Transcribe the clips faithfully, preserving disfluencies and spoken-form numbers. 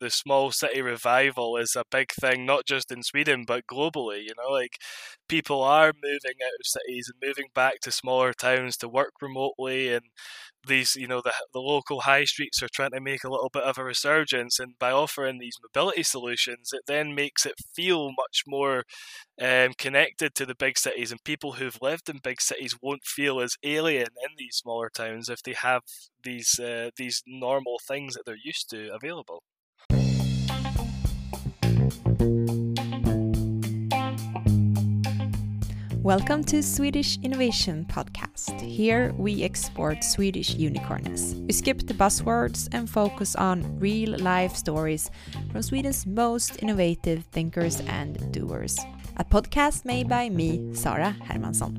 the small city revival is a big thing, not just in Sweden, but globally, you know, like people are moving out of cities and moving back to smaller towns to work remotely, and these, you know, the, the local high streets are trying to make a little bit of a resurgence, and by offering these mobility solutions, it then makes it feel much more um, connected to the big cities, and people who've lived in big cities won't feel as alien in these smaller towns if they have these uh, these normal things that they're used to available. Welcome to Swedish Innovation Podcast. Here we export Swedish unicorns. We skip the buzzwords and focus on real-life stories from Sweden's most innovative thinkers and doers. A podcast made by me, Sara Hermansson.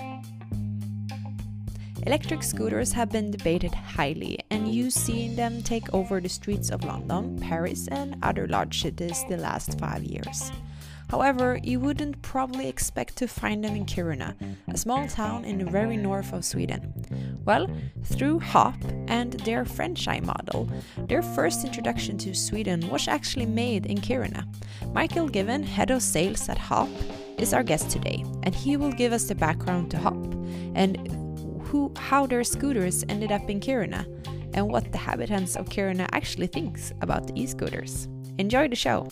Electric scooters have been debated highly, and you've seen them take over the streets of London, Paris, and other large cities the last five years. However, you wouldn't probably expect to find them in Kiruna, a small town in the very north of Sweden. Well, through Hop and their franchise model, their first introduction to Sweden was actually made in Kiruna. Michael Given, head of sales at Hop, is our guest today, and he will give us the background to Hop and who, how their scooters ended up in Kiruna, and what the inhabitants of Kiruna actually thinks about the e-scooters. Enjoy the show!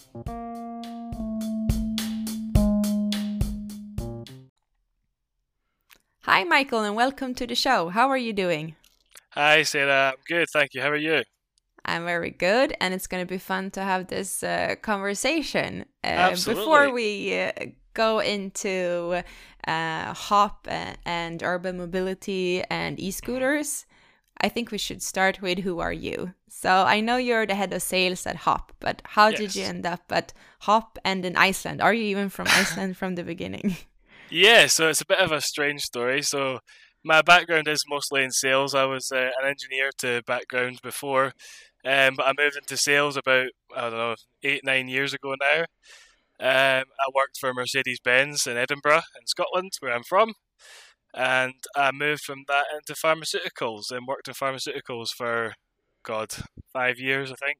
Hi, Michael, and welcome to the show. How are you doing? Hi, Sarah. I'm good, thank you. How are you? I'm very good, and it's going to be fun to have this uh, conversation. Uh, Absolutely. Before we uh, go into uh, Hop and urban mobility and e-scooters, I think we should start with who are you? So I know you're the head of sales at Hop, but how Yes. did you end up at Hop and in Iceland? Are you even from Iceland from the beginning? Yeah, so it's a bit of a strange story. So my background is mostly in sales. I was uh, an engineer to background before, um, but I moved into sales about, I don't know, eight, nine years ago now. Um, I worked for Mercedes-Benz in Edinburgh, in Scotland, where I'm from. And I moved from that into pharmaceuticals and worked in pharmaceuticals for, God, five years, I think.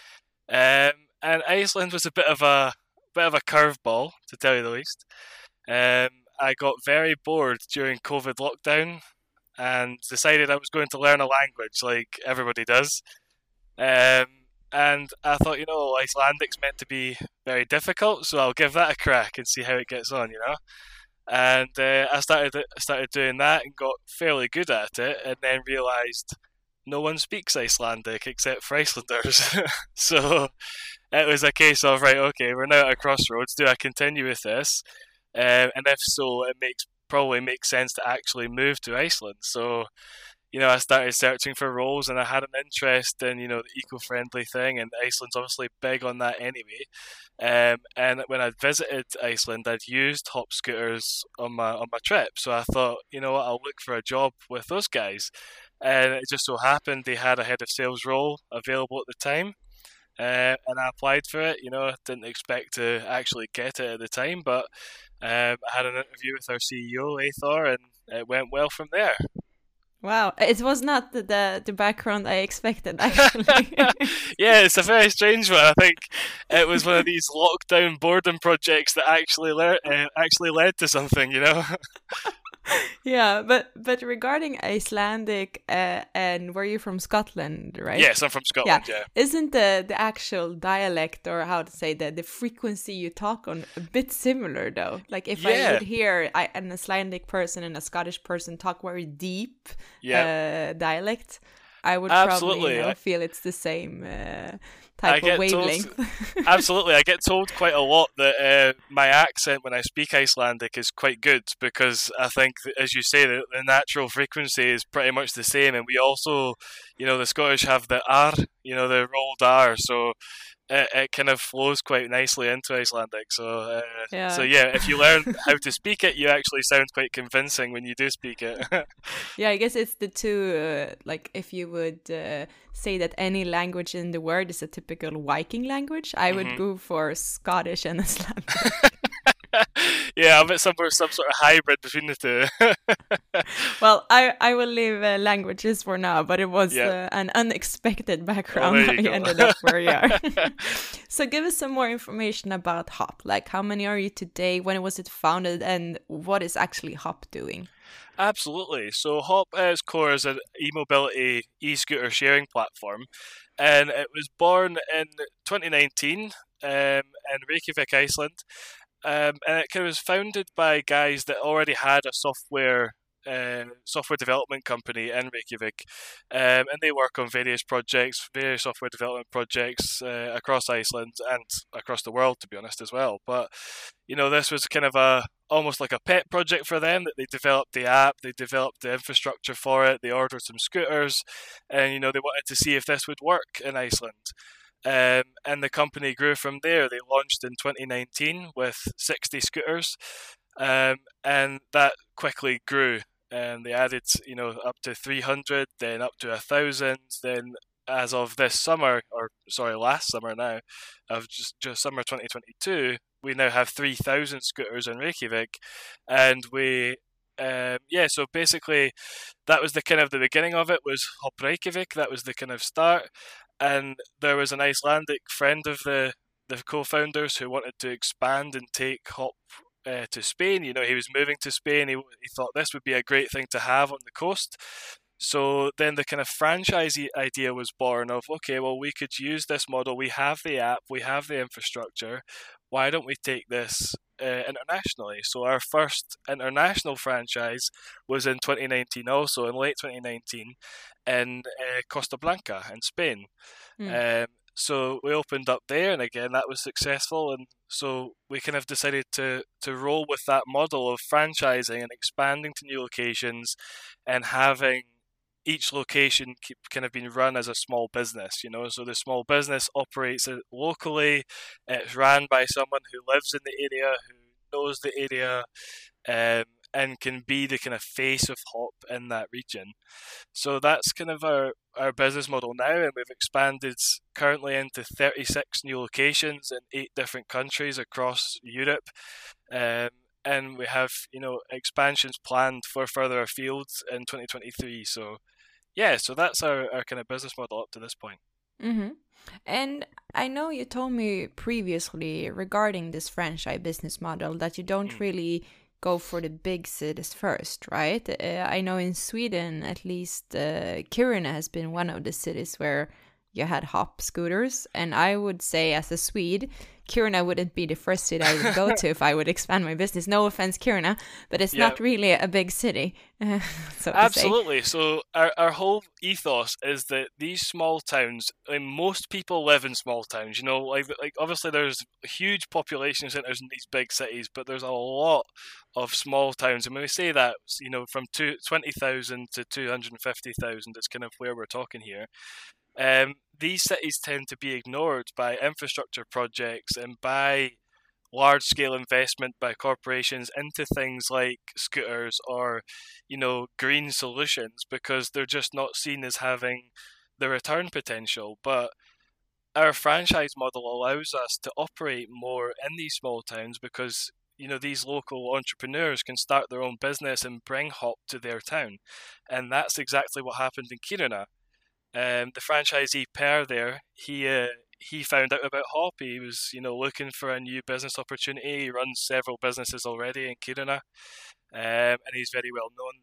Um, and Iceland was a bit of a bit of a curveball, to tell you the least. Um, I got very bored during COVID lockdown and decided I was going to learn a language like everybody does. Um, and I thought, you know, Icelandic's meant to be very difficult, so I'll give that a crack and see how it gets on, you know. And uh, I started started doing that and got fairly good at it, and then realised no one speaks Icelandic except for Icelanders. So it was a case of, right, okay, we're now at a crossroads. Do I continue with this? Um, and if so, it makes probably makes sense to actually move to Iceland. So, you know, I started searching for roles, and I had an interest in, you know, the eco-friendly thing, and Iceland's obviously big on that anyway. Um, and when I visited Iceland, I'd used Hop scooters on my on my trip, so I thought, you know what, I'll look for a job with those guys. And it just so happened they had a head of sales role available at the time. Uh, and I applied for it. You know, didn't expect to actually get it at the time, but um, I had an interview with our C E O, Athor, and it went well from there. Wow, it was not the, the, the background I expected, actually. Yeah, it's a very strange one. I think it was one of these lockdown boredom projects that actually le- uh, actually led to something, you know? Yeah, but but regarding Icelandic, uh, and were you from Scotland, right? Yes, I'm from Scotland, yeah. yeah. Isn't the, the actual dialect, or how to say that, the frequency you talk on a bit similar, though? Like if Yeah. I would hear I, an Icelandic person and a Scottish person talk very deep Yeah. uh, dialect, I would Absolutely. probably you know, I- feel it's the same uh, I type get of told- wavelength. Absolutely, I get told quite a lot that uh, my accent when I speak Icelandic is quite good, because I think, that, as you say, the, the natural frequency is pretty much the same, and we also, you know, the Scottish have the R, you know, the rolled R, so it, it kind of flows quite nicely into Icelandic. So, uh, Yeah. so yeah, if you learn how to speak it, you actually sound quite convincing when you do speak it. Yeah, I guess it's the two, uh, like if you would uh, say that any language in the world is a typical Viking language, I would Mhm. go for Scottish and Icelandic. Yeah, I bet somewhere some sort of hybrid between the two. Well, I, I will leave uh, languages for now, but it was Yeah. uh, an unexpected Oh, background there how you you go. ended up where you are. So give us some more information about Hop. Like, how many are you today? When was it founded? And what is actually Hop doing? Absolutely. So Hop at its core is an e-mobility e-scooter sharing platform, and it was born in twenty nineteen um, in Reykjavik, Iceland. Um, and it kind of was founded by guys that already had a software uh, software development company in Reykjavik, um, and they work on various projects, various software development projects uh, across Iceland and across the world, to be honest, as well. But you know, this was kind of a almost like a pet project for them. That they developed the app, they developed the infrastructure for it, they ordered some scooters, and you know, they wanted to see if this would work in Iceland. Um, and the company grew from there. They launched in twenty nineteen with sixty scooters, um, and that quickly grew. And they added, you know, up to three hundred, then up to a thousand. Then, as of this summer, or sorry, last summer now, of just just summer twenty twenty-two, we now have three thousand scooters in Reykjavik, and we. Um, yeah, so basically, that was the kind of the beginning of it. Was Hop Reykjavik. That was the kind of start, and there was an Icelandic friend of the the co-founders who wanted to expand and take Hop uh, to Spain. You know, he was moving to Spain. He he thought this would be a great thing to have on the coast. So then the kind of franchise idea was born of, okay, well, we could use this model. We have the app, we have the infrastructure. Why don't we take this uh, internationally? So our first international franchise was in twenty nineteen, also in late twenty nineteen, in uh, Costa Blanca in Spain. Mm. Um, so we opened up there, and again, that was successful. And so we kind of decided to to roll with that model of franchising and expanding to new locations, and having each location keep kind of being run as a small business, you know. So the small business operates it locally. It's ran by someone who lives in the area, who knows the area, um, and can be the kind of face of Hop in that region. So that's kind of our, our business model now, and we've expanded currently into thirty-six new locations in eight different countries across Europe. Um, and we have, you know, expansions planned for further afield in twenty twenty-three. So yeah, so that's our, our kind of business model up to this point. Mm-hmm. And I know you told me previously regarding this franchise business model that you don't mm. really go for the big cities first, right? Uh, I know in Sweden, at least, uh, Kiruna has been one of the cities where you had Hop scooters. And I would say, as a Swede, Kiruna wouldn't be the first city I would go to if I would expand my business. No offense, Kiruna, but it's yeah. not really a big city. so Absolutely. So our, our whole ethos is that these small towns, I mean, most people live in small towns, you know, like, like obviously there's huge population centers in these big cities, but there's a lot of small towns. And when we say that, you know, from twenty thousand to two hundred fifty thousand is kind of where we're talking here. Um, these cities tend to be ignored by infrastructure projects and by large-scale investment by corporations into things like scooters or, you know, green solutions, because they're just not seen as having the return potential. But our franchise model allows us to operate more in these small towns because, you know, these local entrepreneurs can start their own business and bring Hop to their town. And that's exactly what happened in Kiruna. Um, the franchisee Per there, he uh, he found out about Hop. He was, you know, looking for a new business opportunity. He runs several businesses already in Kiruna, um, and he's very well known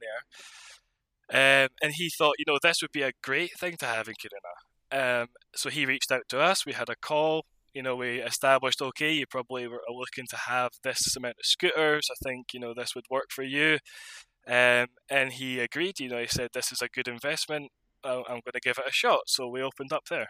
there. Um, and he thought, you know, this would be a great thing to have in Kiruna. Um, so he reached out to us. We had a call. You know, we established, okay, you probably were looking to have this amount of scooters. I think, you know, this would work for you. Um, and he agreed. You know, he said, this is a good investment. I'm going to give it a shot. So we opened up there.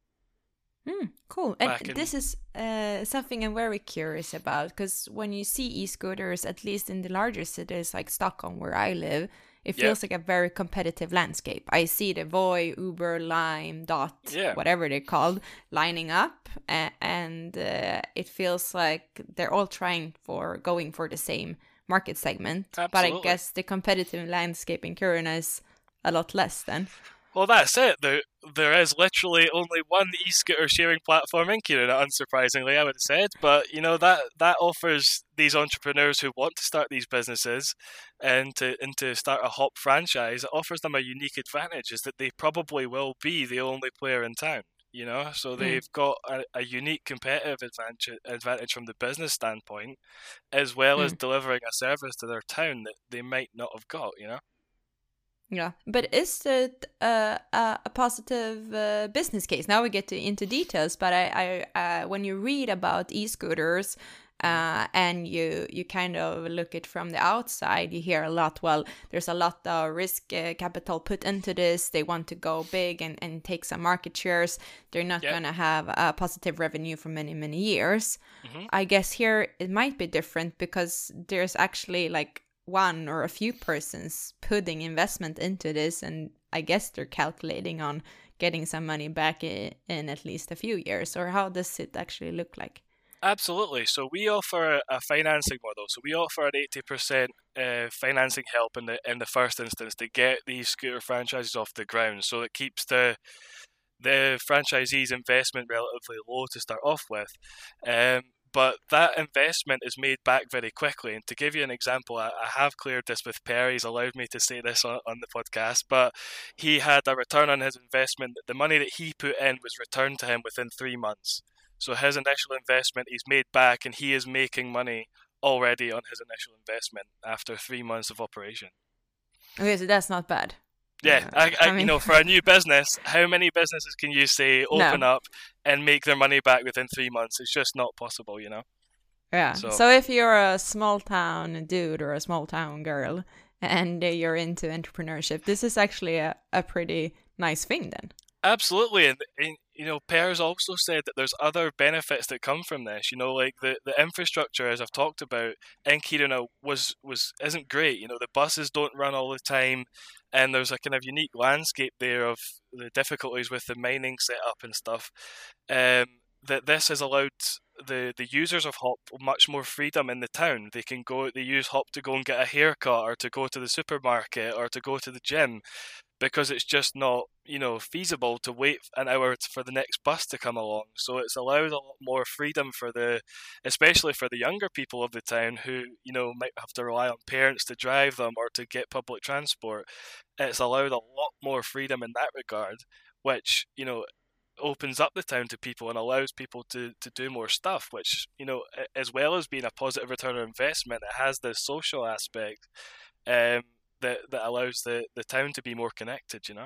Mm, cool. And in... this is uh, something I'm very curious about, because when you see e-scooters, at least in the larger cities like Stockholm, where I live, it feels yep. like a very competitive landscape. I see the Voi, Uber, Lime, Dot, yeah. whatever they're called, lining up, uh, and uh, it feels like they're all trying for going for the same market segment. Absolutely. But I guess the competitive landscape in Kiruna is a lot less then. Well, that's it. There, there is literally only one e-scooter sharing platform in Kiruna, unsurprisingly, I would have said. But you know that that offers these entrepreneurs who want to start these businesses and to and to start a Hop franchise. It offers them a unique advantage, is that they probably will be the only player in town. You know, so Mm. they've got a, a unique competitive advantage advantage from the business standpoint, as well as Mm. delivering a service to their town that they might not have got. You know. Yeah, but is it uh, a, a positive uh, business case? Now we get to, into details, but I, I uh, when you read about e-scooters uh, and you you kind of look it from the outside, you hear a lot. Well, there's a lot of risk uh, capital put into this. They want to go big and, and take some market shares. They're not Yep. going to have a positive revenue for many many years. hmm I guess here it might be different because there's actually like one or a few persons putting investment into this, and I guess they're calculating on getting some money back in, in at least a few years. Or how does it actually look like? Absolutely. So we offer a financing model. So we offer an eighty percent uh, financing help in the in the first instance to get these scooter franchises off the ground. So it keeps the the franchisee's investment relatively low to start off with. Um, but that investment is made back very quickly. And to give you an example, I, I have cleared this with Per. He's allowed me to say this on, on the podcast, but he had a return on his investment. The money that he put in was returned to him within three months. So his initial investment he's made back, and he is making money already on his initial investment after three months of operation. Okay, so that's not bad. Yeah, Uh, I, I, I mean- you know, for a new business, how many businesses can you say open No. up and make their money back within three months? It's just not possible, you know. Yeah. So- So, if you're a small town dude or a small town girl and uh, you're into entrepreneurship, this is actually a, a pretty nice thing then. Absolutely, and, and you know, Per's also said that there's other benefits that come from this. You know, like the, the infrastructure, as I've talked about in Kiruna, was was isn't great. You know, the buses don't run all the time, and there's a kind of unique landscape there of the difficulties with the mining setup and stuff. Um, that this has allowed the the users of Hop much more freedom in the town. They can go, they use Hop to go and get a haircut, or to go to the supermarket, or to go to the gym, because it's just not, you know, feasible to wait an hour for the next bus to come along. So it's allowed a lot more freedom for the, especially for the younger people of the town who, you know, might have to rely on parents to drive them or to get public transport. It's allowed a lot more freedom in that regard, which, you know, opens up the town to people and allows people to, to do more stuff, which, you know, as well as being a positive return on investment, it has this social aspect um, that, that allows the, the town to be more connected, you know?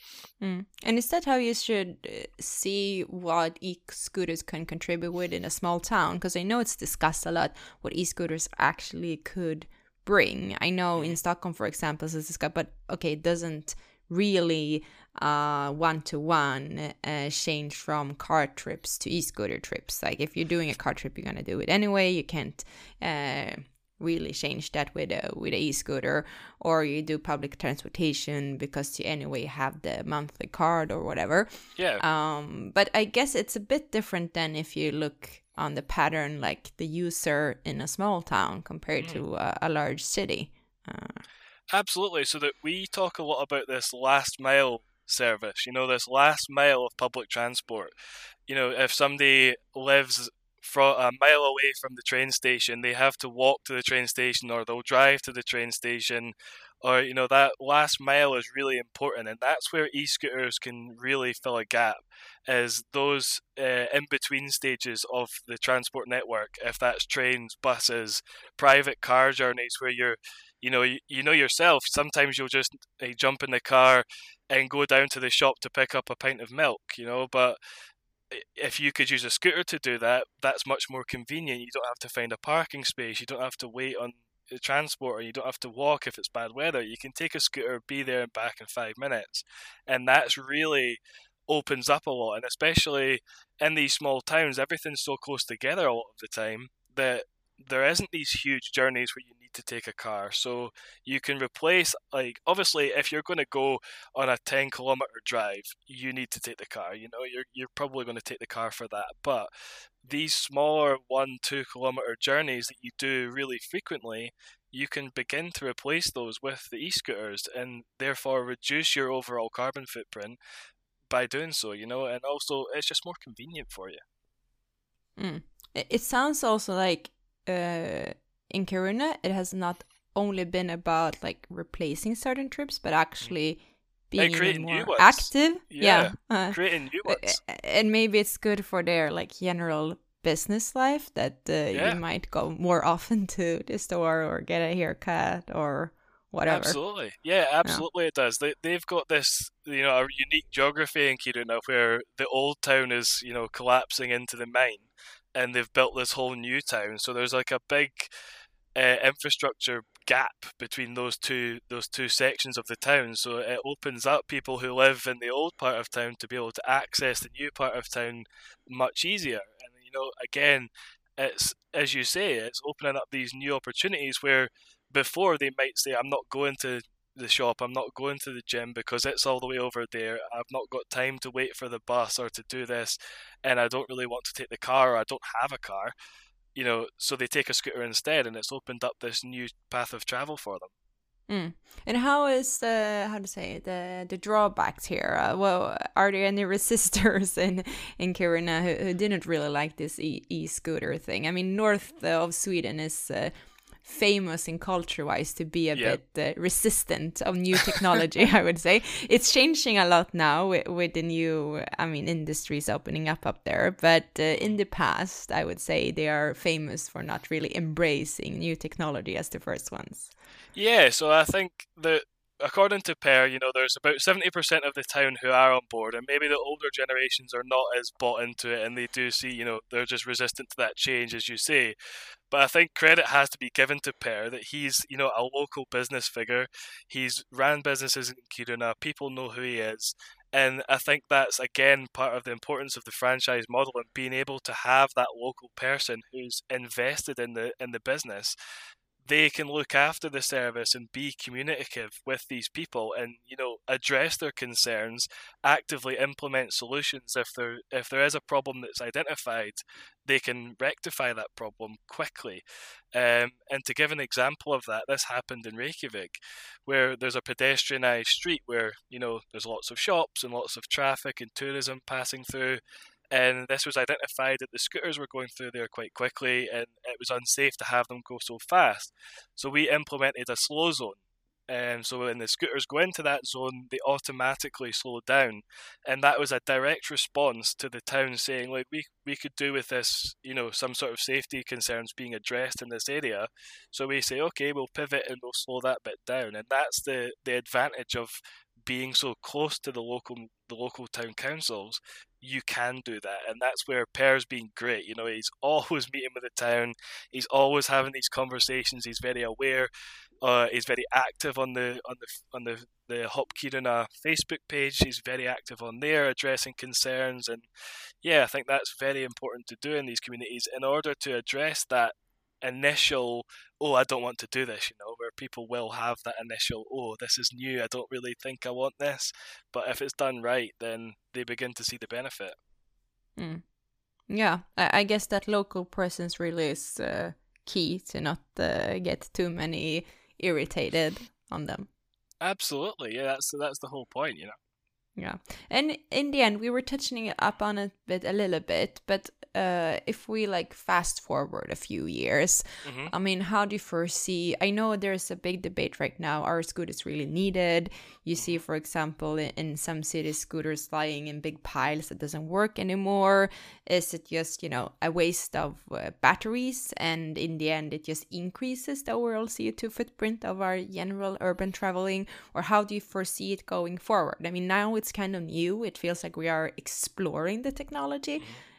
Mm. And is that how you should uh, see what e-scooters can contribute with in a small town? Because I know it's discussed a lot what e-scooters actually could bring. I know in Stockholm, for example, it's discussed, but okay, it doesn't really uh one-to-one uh, change from car trips to e-scooter trips. Like if you're doing a car trip, you're gonna do it anyway. You can't uh really change that with a with a e-scooter, or you do public transportation because you anyway have the monthly card or whatever. Yeah. Um, but I guess it's a bit different than if you look on the pattern, like the user in a small town compared Mm. to a, a large city. Uh, Absolutely. So that we talk a lot about this last mile service, you know, this last mile of public transport. You know, if somebody lives from a mile away from the train station, they have to walk to the train station, or they'll drive to the train station, or, you know, that last mile is really important. And that's where e-scooters can really fill a gap, is those uh, in-between stages of the transport network, if that's trains, buses, private car journeys, where you're, you know, you, you know yourself, sometimes you'll just uh, jump in the car and go down to the shop to pick up a pint of milk, you know, but if you could use a scooter to do that, that's much more convenient. You don't have to find a parking space, you don't have to wait on the transport, or you don't have to walk if it's bad weather. You can take a scooter, be there and back in five minutes. And that's really opens up a lot, and especially in these small towns, everything's so close together a lot of the time that there isn't these huge journeys where you need need to take a car. So you can replace, like, obviously, if you're going to go on a ten kilometer drive, you need to take the car. You know, you're you're probably going to take the car for that. But these smaller one, two kilometer journeys that you do really frequently, you can begin to replace those with the e-scooters and therefore reduce your overall carbon footprint by doing so, you know, and also it's just more convenient for you. Mm. It sounds also like uh, in Kiruna, it has not only been about like replacing certain trips, but actually being even more active. Yeah, yeah. Uh, creating new ones. And maybe it's good for their like general business life that uh, yeah. you might go more often to the store or get a haircut or whatever. Absolutely. Yeah, absolutely yeah. It does. They, they've got this, you know, a unique geography in Kiruna where the old town is, you know, collapsing into the mine and they've built this whole new town. So there's like a big uh, infrastructure gap between those two those two sections of the town. So it opens up people who live in the old part of town to be able to access the new part of town much easier. And, you know, again, it's, as you say, it's opening up these new opportunities where before they might say, I'm not going to the shop, I'm not going to the gym because it's all the way over there, I've not got time to wait for the bus or to do this, and I don't really want to take the car, or I don't have a car, you know, so they take a scooter instead, and it's opened up this new path of travel for them. Mm. And how is the, how to say, the the drawbacks here? Uh, well, are there any resistors in, in Kiruna who, who didn't really like this e- e-scooter thing? I mean, north of Sweden is... Uh, famous in culture-wise to be a yep. bit uh, resistant of new technology. I would say it's changing a lot now with, with the new, I mean, industries opening up up there. But uh, in the past, I would say they are famous for not really embracing new technology as the first ones. Yeah, so I think that according to Per, you know, there's about seventy percent of the town who are on board, and maybe the older generations are not as bought into it, and they do see, you know, they're just resistant to that change, as you say. But I think credit has to be given to Per that he's, you know, a local business figure. He's ran businesses in Kiruna. People know who he is. And I think that's, again, part of the importance of the franchise model and being able to have that local person who's invested in the in the business. They can look after the service and be communicative with these people and, you know, address their concerns, actively implement solutions. If there if there is a problem that's identified, they can rectify that problem quickly. Um, and to give an example of that, this happened in Reykjavik, where there's a pedestrianised street where, you know, there's lots of shops and lots of traffic and tourism passing through. And this was identified that the scooters were going through there quite quickly and it was unsafe to have them go so fast. So we implemented a slow zone. And so when the scooters go into that zone, they automatically slow down. And that was a direct response to the town saying, like, we, we could do with this, you know, some sort of safety concerns being addressed in this area. So we say, okay, we'll pivot and we'll slow that bit down. And that's the, the advantage of being so close to the local the local town councils. You can do that, and that's where Per's been great. You know, he's always meeting with the town, he's always having these conversations, he's very aware, uh, he's very active on the on the on the the Hop Kiruna Facebook page. He's very active on there, addressing concerns, and yeah, I think that's very important to do in these communities in order to address that initial, oh, I don't want to do this, you know, where people will have that initial, oh, this is new, I don't really think I want this. But if it's done right, then they begin to see the benefit. Mm. Yeah, I, I guess that local presence really is uh, key to not uh, get too many irritated on them. Absolutely, yeah, that's that's the whole point, you know. Yeah, and in the end, we were touching up on it a bit, a little bit, but uh, if we like fast forward a few years, mm-hmm. I mean, how do you foresee? I know there's a big debate right now. Are scooters really needed? You see, for example, in, in some cities, scooters lying in big piles that doesn't work anymore. Is it just, you know, a waste of uh, batteries? And in the end, it just increases the overall C O two footprint of our general urban traveling? Or how do you foresee it going forward? I mean, now it's kind of new. It feels like we are exploring the technology.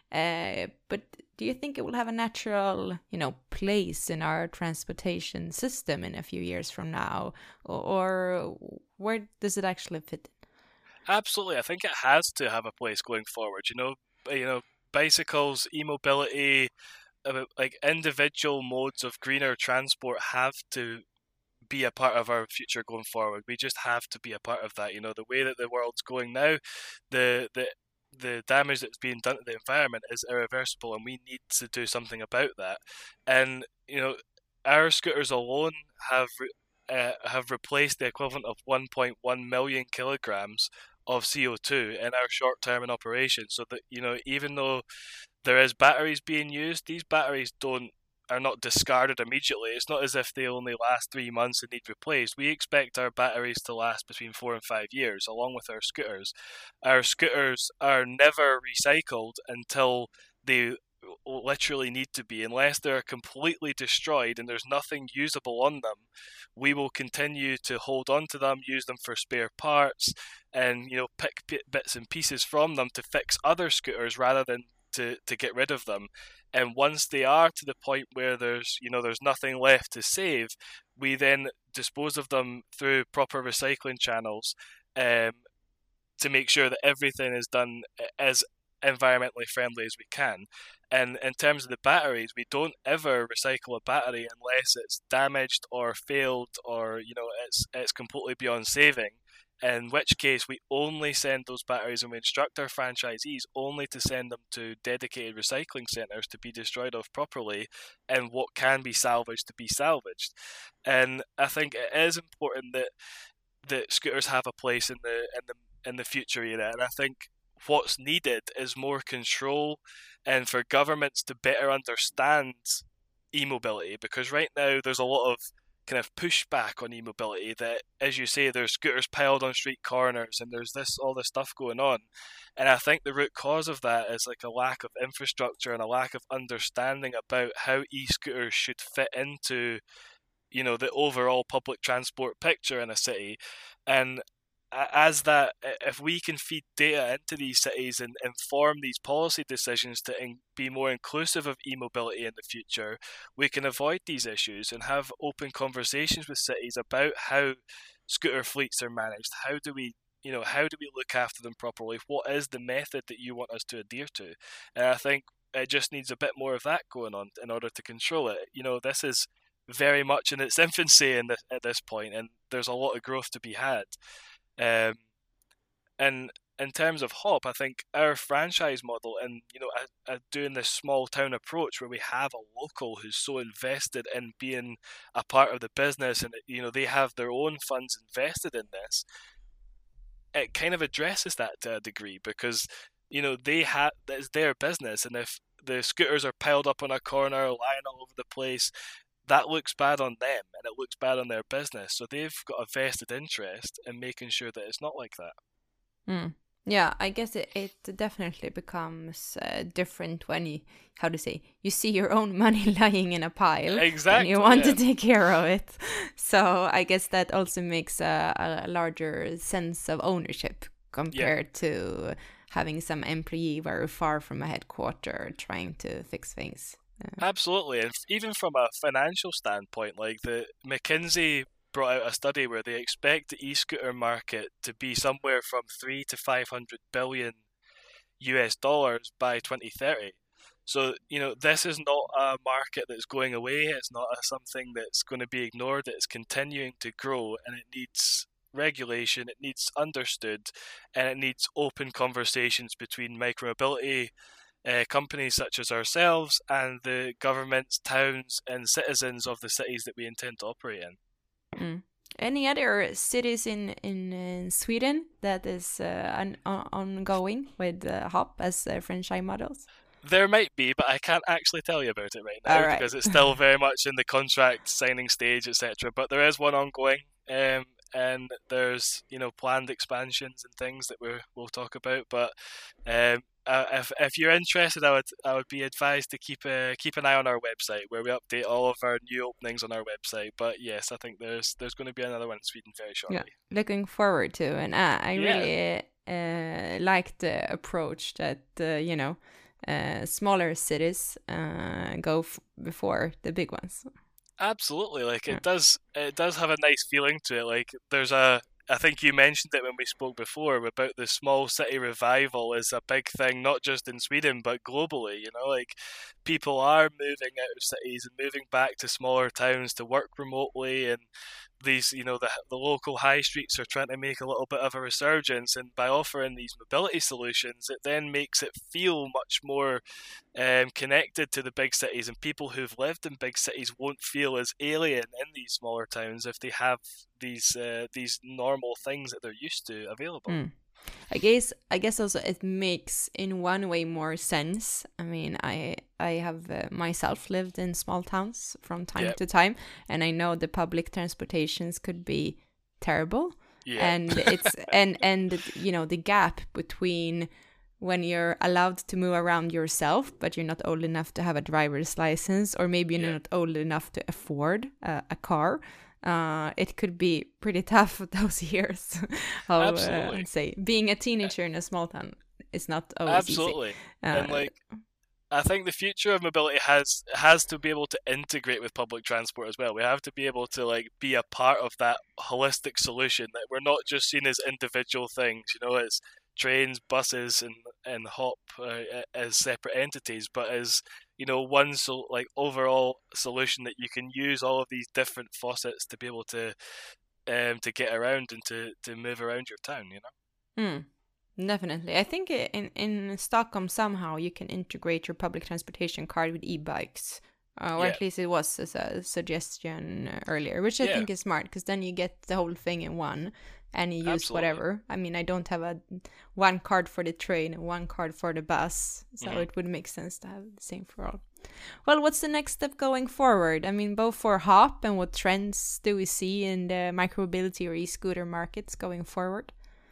Uh, but do you think it will have a natural, you know, place in our transportation system in a few years from now? Or, or where does it actually fit in? Absolutely. I think it has to have a place going forward. You know, you know, bicycles, e-mobility, about like individual modes of greener transport have to be a part of our future going forward. We just have to be a part of that. You know, the way that the world's going now, the the the damage that's being done to the environment is irreversible, and we need to do something about that. And you know, our scooters alone have uh, have replaced the equivalent of one point one million kilograms of C O two in our short term in operation. So that, you know, even though there is batteries being used, these batteries don't are not discarded immediately. It's not as if they only last three months and need replaced. We expect our batteries to last between four and five years, along with our scooters. Our scooters are never recycled until they literally need to be. Unless they're completely destroyed and there's nothing usable on them, we will continue to hold on to them, use them for spare parts, and you know, pick bits and pieces from them to fix other scooters rather than to, to get rid of them. And once they are to the point where there's, you know, there's nothing left to save, we then dispose of them through proper recycling channels, um, to make sure that everything is done as environmentally friendly as we can. And in terms of the batteries, we don't ever recycle a battery unless it's damaged or failed, or you know, it's it's completely beyond saving. In which case, we only send those batteries, and we instruct our franchisees only to send them to dedicated recycling centres to be destroyed of properly, and what can be salvaged to be salvaged. And I think it is important that that scooters have a place in the in the in the future era. And I think what's needed is more control, and for governments to better understand e-mobility, because right now there's a lot of kind of pushback on e-mobility, that, as you say, there's scooters piled on street corners and there's this all this stuff going on. And I think the root cause of that is like a lack of infrastructure and a lack of understanding about how e-scooters should fit into, you know, the overall public transport picture in a city. And as that, if we can feed data into these cities and inform these policy decisions to be more inclusive of e-mobility in the future, we can avoid these issues and have open conversations with cities about how scooter fleets are managed. How do we, you know, how do we look after them properly? What is the method that you want us to adhere to? And I think it just needs a bit more of that going on in order to control it. You know, this is very much in its infancy in this, at this point, and there's a lot of growth to be had. Um, and in terms of Hop, I think our franchise model, and you know, uh, uh, doing this small town approach where we have a local who's so invested in being a part of the business, and you know, they have their own funds invested in this, it kind of addresses that to a degree, because you know, they have, it's their business, and if the scooters are piled up on a corner, lying all over the place, that looks bad on them, and it looks bad on their business. So they've got a vested interest in making sure that it's not like that. Mm. Yeah, I guess it, it definitely becomes uh, different when you, how to say, you see your own money lying in a pile. Exactly. And you want yeah. to take care of it. So I guess that also makes a, a larger sense of ownership compared yeah. to having some employee very far from a headquarter trying to fix things. Yeah. Absolutely, and even from a financial standpoint, like the McKinsey brought out a study where they expect the e-scooter market to be somewhere from three to five hundred billion U S dollars by twenty thirty. So you know, this is not a market that's going away. It's not a, something that's going to be ignored. It's continuing to grow, and it needs regulation. It needs understood, and it needs open conversations between micromobility Uh, companies such as ourselves and the governments, towns, and citizens of the cities that we intend to operate in. Mm. Any other cities in in, in Sweden that is uh, an, uh, ongoing with uh, Hop as uh, franchise models? There might be, but I can't actually tell you about it right now right. because it's still very much in the contract signing stage, et cetera. But there is one ongoing, um, and there's you know planned expansions and things that we we'll talk about. But um, uh, if if you're interested, I would I would be advised to keep a keep an eye on our website where we update all of our new openings on our website. But yes, I think there's there's going to be another one in Sweden very shortly. Yeah, looking forward to, and uh, I yeah. really uh, like the approach that uh, you know. Uh, smaller cities uh, go f- before the big ones. Absolutely, like yeah. it does. It does have a nice feeling to it. Like there's a I think you mentioned it when we spoke before about the small city revival is a big thing, not just in Sweden, but globally. You know, like people are moving out of cities and moving back to smaller towns to work remotely, and these, you know, the the local high streets are trying to make a little bit of a resurgence. And by offering these mobility solutions, it then makes it feel much more um, connected to the big cities, and people who've lived in big cities won't feel as alien in these smaller towns if they have these uh, these normal things that they're used to available. Mm. I guess I guess also it makes in one way more sense. I mean, I I have uh, myself lived in small towns from time Yep. to time, and I know the public transportations could be terrible. Yeah. And it's and and you know, the gap between when you're allowed to move around yourself, but you're not old enough to have a driver's license, or maybe you're Yeah. not old enough to afford uh, a car. Uh, it could be pretty tough those years. How, uh, Absolutely. I'd say being a teenager in a small town is not always Absolutely. easy. And Uh, like, I think the future of mobility has has to be able to integrate with public transport as well. We have to be able to like be a part of that holistic solution, that we're not just seen as individual things, you know, as trains, buses, and and hop uh, as separate entities, but as, you know, one so like overall solution that you can use all of these different faucets to be able to um to get around and to to move around your town, you know. mm, definitely. I think i- in in Stockholm somehow you can integrate your public transportation card with e-bikes. Uh, or Yeah. at least it was as a suggestion uh, earlier, which I Yeah. think is smart, because then you get the whole thing in one, and you use Absolutely. whatever. I mean, I don't have a one card for the train and one card for the bus, so Mhm. it would make sense to have the same for all. Well, what's the next step going forward? I mean, both for Hop, and what trends do we see in the micromobility or e-scooter markets going forward?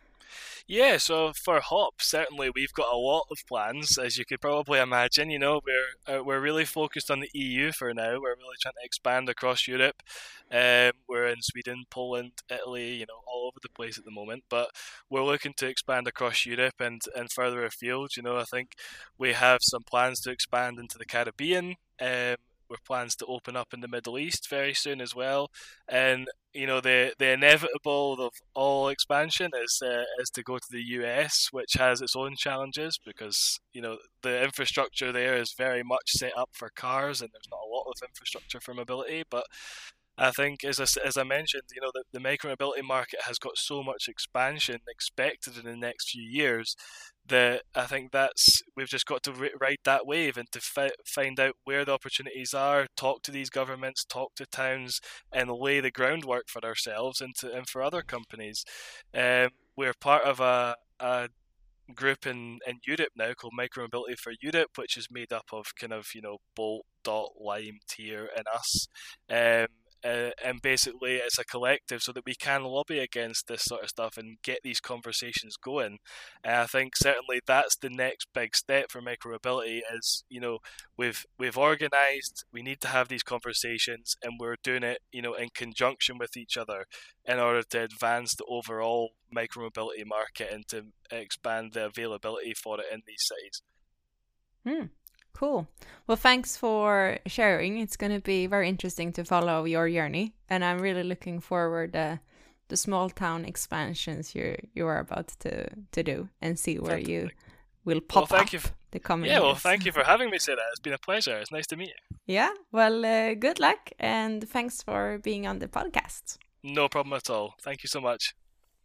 Yeah, so for Hop, certainly we've got a lot of plans, as you could probably imagine. You know, we're uh, we're really focused on the E U for now. We're really trying to expand across Europe. Um, we're in Sweden, Poland, Italy, you know, all over the place at the moment. But we're looking to expand across Europe and, and further afield. You know, I think we have some plans to expand into the Caribbean. Um, with plans to open up in the Middle East very soon as well. And you know, the the inevitable of all expansion is uh, is to go to the U S, which has its own challenges because, you know, the infrastructure there is very much set up for cars, and there's not a lot of infrastructure for mobility. But I think, as I, as I mentioned, you know, the, the micromobility market has got so much expansion expected in the next few years that I think that's we've just got to ri- ride that wave and to fi- find out where the opportunities are, talk to these governments, talk to towns, and lay the groundwork for ourselves and, to, and for other companies. Um, we're part of a, a group in, in Europe now called Micromobility for Europe, which is made up of kind of, you know, Bolt, Dot, Lime, Tier, and us. Um, uh, and basically it's a collective so that we can lobby against this sort of stuff and get these conversations going. And I think certainly that's the next big step for micromobility is, you know, we've we've organised, we need to have these conversations, and we're doing it, you know, in conjunction with each other in order to advance the overall micromobility market and to expand the availability for it in these cities. Hmm. Cool. Well, thanks for sharing. It's going to be very interesting to follow your journey, and I'm really looking forward to the small town expansions you you are about to to do, and see where Fantastic. you will pop well, thank up you f- the coming Yeah, well, years. thank you for having me, Sarah. It's been a pleasure. It's nice to meet you. Yeah. Well, uh, good luck, and thanks for being on the podcast. No problem at all. Thank you so much.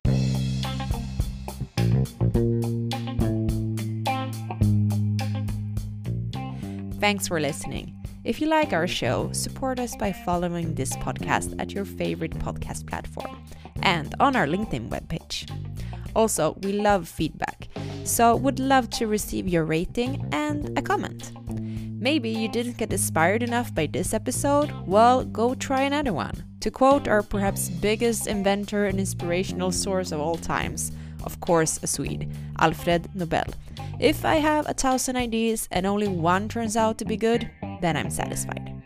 Thanks for listening. If you like our show, support us by following this podcast at your favorite podcast platform and on our LinkedIn webpage. Also, we love feedback, so would love to receive your rating and a comment. Maybe you didn't get inspired enough by this episode? Well, go try another one. To quote our perhaps biggest inventor and inspirational source of all times, of course a Swede, Alfred Nobel. If I have a thousand ideas and only one turns out to be good, then I'm satisfied.